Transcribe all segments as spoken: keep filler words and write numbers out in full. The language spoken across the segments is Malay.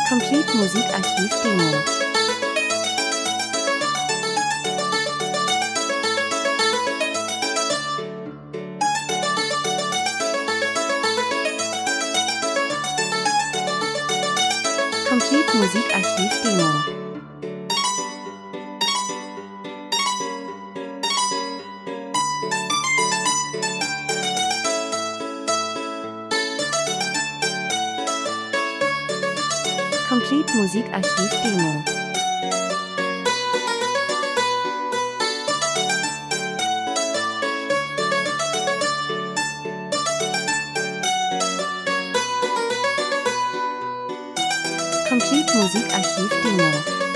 Complete Musikarchiv Demo. Complete Musikarchiv Demo. Complete Musikarchiv Demo. Complete Musikarchiv Demo.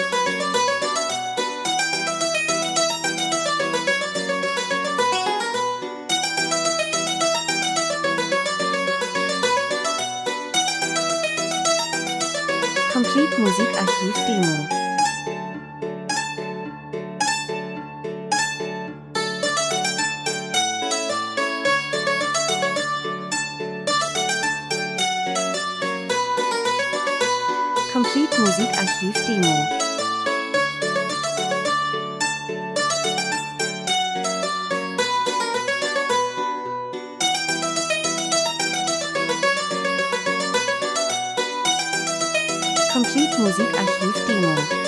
Complete Musikarchiv Demo. Complete Musikarchiv Demo. Complete Musikarchiv Demo.